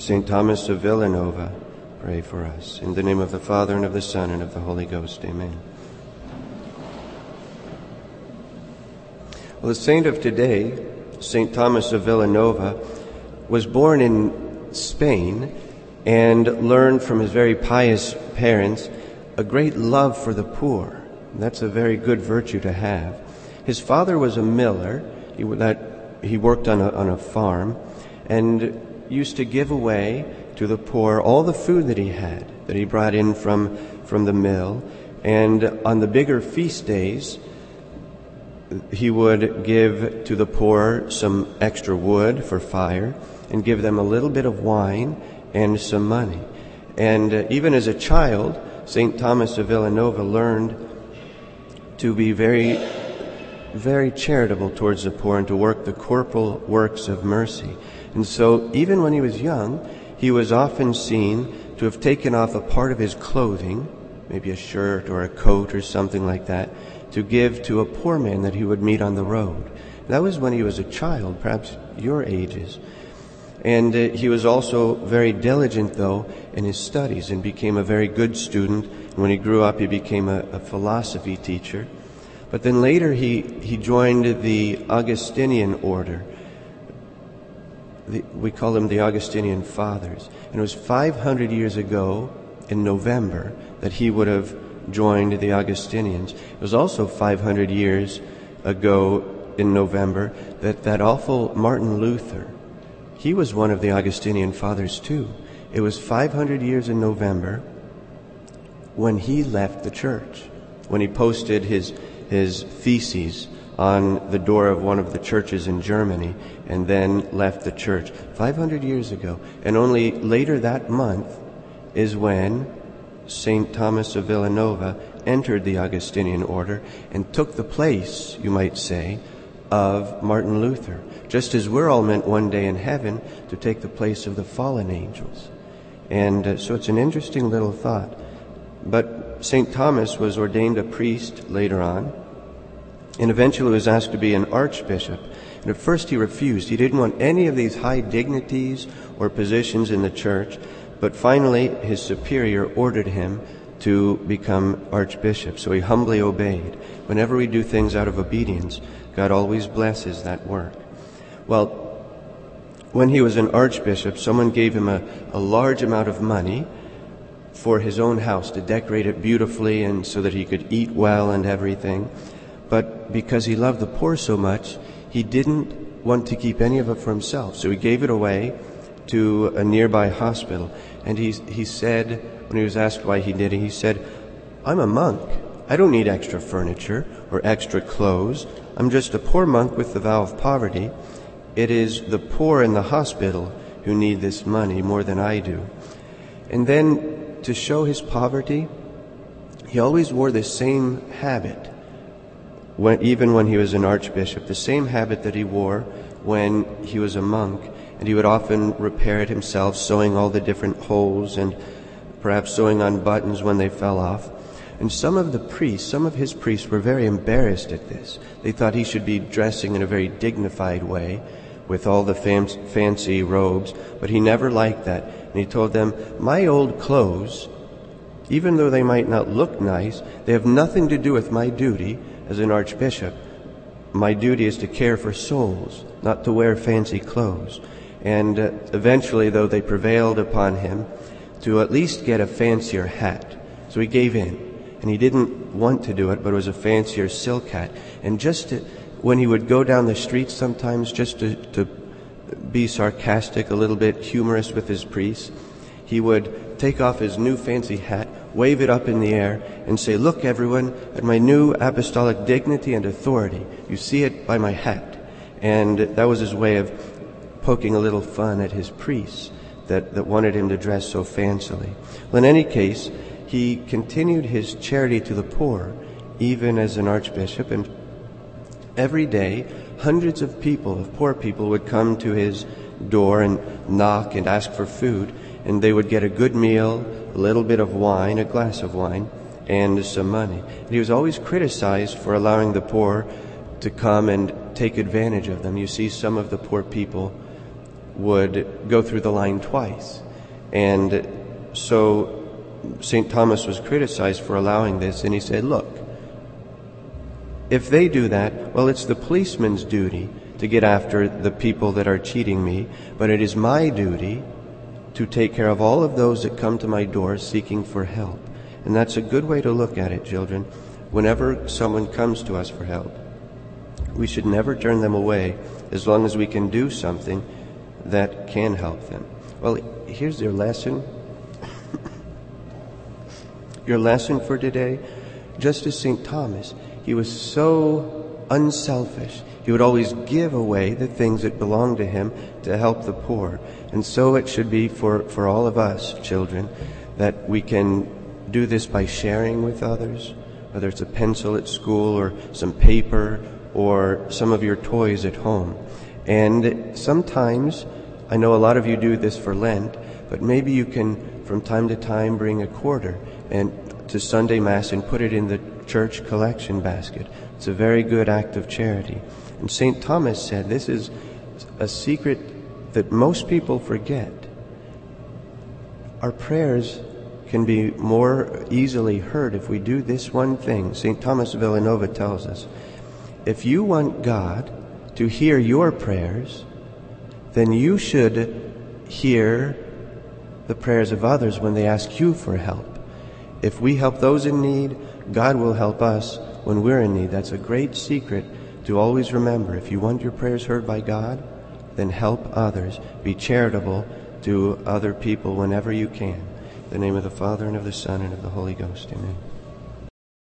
St. Thomas of Villanova, pray for us. In the name of the Father, and of the Son, and of the Holy Ghost. Amen. Well, the saint of today, St. Thomas of Villanova, was born in Spain and learned from his very pious parents a great love for the poor. That's a very good virtue to have. His father was a miller. He worked on a farm and used to give away to the poor all the food that he brought in from the mill. And on the bigger feast days, he would give to the poor some extra wood for fire and give them a little bit of wine and some money. And even as a child, St. Thomas of Villanova learned to be very, very charitable towards the poor and to work the corporal works of mercy. And so even when he was young, he was often seen to have taken off a part of his clothing, maybe a shirt or a coat or something like that, to give to a poor man that he would meet on the road. That was when he was a child, perhaps your ages. And he was also very diligent, though, in his studies and became a very good student. And when he grew up, he became a philosophy teacher. But then later he joined the Augustinian order. We call them the Augustinian Fathers. And it was 500 years ago in November that he would have joined the Augustinians. It was also 500 years ago in November that awful Martin Luther, he was one of the Augustinian Fathers too. It was 500 years in November when he left the church, when he posted his theses on the door of one of the churches in Germany and then left the church 500 years ago. And only later that month is when St. Thomas of Villanova entered the Augustinian order and took the place, you might say, of Martin Luther, just as we're all meant one day in heaven to take the place of the fallen angels. And so it's an interesting little thought. But St. Thomas was ordained a priest later on, and eventually was asked to be an archbishop. And at first he refused. He didn't want any of these high dignities or positions in the church. But finally his superior ordered him to become archbishop. So he humbly obeyed. Whenever we do things out of obedience, God always blesses that work. Well, when he was an archbishop, someone gave him a large amount of money for his own house to decorate it beautifully and so that he could eat well and everything. But because he loved the poor so much, he didn't want to keep any of it for himself. So he gave it away to a nearby hospital. And he said, when he was asked why he did it, he said, "I'm a monk. I don't need extra furniture or extra clothes. I'm just a poor monk with the vow of poverty. It is the poor in the hospital who need this money more than I do." And then to show his poverty, he always wore the same habit. Even when he was an archbishop, the same habit that he wore when he was a monk. And he would often repair it himself, sewing all the different holes and perhaps sewing on buttons when they fell off. And some of his priests were very embarrassed at this. They thought he should be dressing in a very dignified way with all the fancy robes, but he never liked that. And he told them, "My old clothes, even though they might not look nice, they have nothing to do with my duty as an archbishop. My duty is to care for souls, not to wear fancy clothes." And eventually, though, they prevailed upon him to at least get a fancier hat. So he gave in. And he didn't want to do it, but it was a fancier silk hat. And when he would go down the street sometimes, just to be sarcastic, a little bit humorous with his priests, he would take off his new fancy hat, wave it up in the air, and say, "Look, everyone, at my new apostolic dignity and authority. You see it by my hat." And that was his way of poking a little fun at his priests that wanted him to dress so fancily. Well, in any case, he continued his charity to the poor, even as an archbishop, and every day hundreds of poor people would come to his door and knock and ask for food, and they would get a good meal, a little bit of wine, a glass of wine, and some money. And he was always criticized for allowing the poor to come and take advantage of them. You see some of the poor people would go through the line twice. And so St. Thomas was criticized for allowing this, and he said, look, if they do that, well, it's the policeman's duty to get after the people that are cheating me, but it is my duty to take care of all of those that come to my door seeking for help. And that's a good way to look at it, children. Whenever someone comes to us for help, we should never turn them away as long as we can do something that can help them. Well, here's your lesson. Your lesson for today, just as St. Thomas, he was so unselfish. He would always give away the things that belonged to him to help the poor. And so it should be for all of us, children, that we can do this by sharing with others, whether it's a pencil at school or some paper or some of your toys at home. And sometimes, I know a lot of you do this for Lent, but maybe you can from time to time bring a quarter and to Sunday Mass and put it in the church collection basket. It's a very good act of charity. And St. Thomas said this is a secret that most people forget. Our prayers can be more easily heard if we do this one thing. St. Thomas Villanova tells us, if you want God to hear your prayers, then you should hear the prayers of others when they ask you for help. If we help those in need, God will help us when we're in need. That's a great secret to always remember. If you want your prayers heard by God, then help others. Be charitable to other people whenever you can. In the name of the Father, and of the Son, and of the Holy Ghost. Amen.